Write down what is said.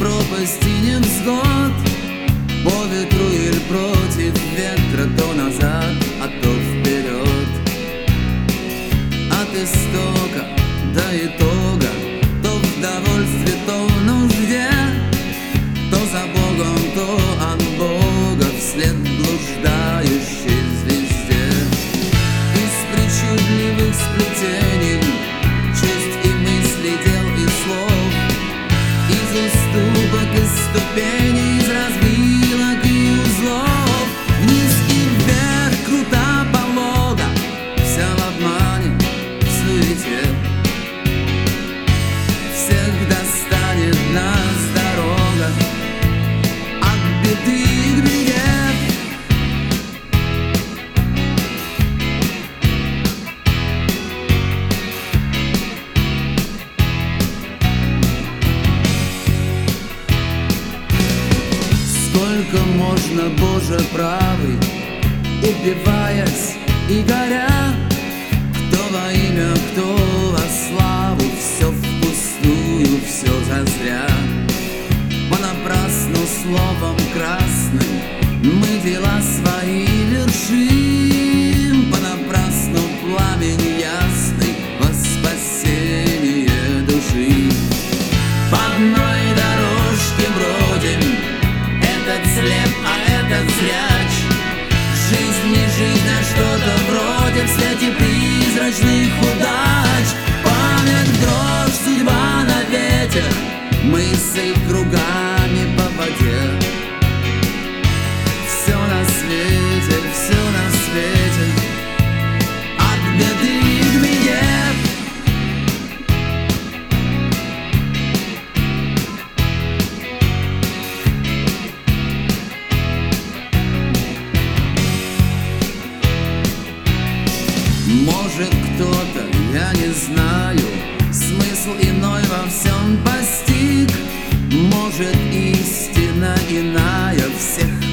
пропасти невзгод, по ветру или против ветра, то назад, а то вперед. От истока до итога, то в довольстве, то в нужде, то за Богом, то от Бога, вслед блуждающей звезде. Из причудливых сплетений чувств и мыслей, дел и слов, из уступок и ступеней, из развилок и узлов, вниз и вверх, круто, полога, вся в обмане, в суете. Всех достанет нас дорога от беды к беде. Сколько можно, Боже правый, убиваясь и горя, кто во имя, кто во славу, все впустую, все зазря. Понапрасну словом красным мы дела свои вершим, понапрасну пламень ясный во спасение души. По одной дорожке бродим, этот слеп, а этот зряч. Жизнь не жизнь, а что-то вроде в свете призрачных удач. Память, дрожь, судьба на ветер, мысль кругами по воде. Все на свете, все на свете, от беды к беде. Может, кто-то, я не знаю, смысл иной во всем постиг. Может, истина иная всех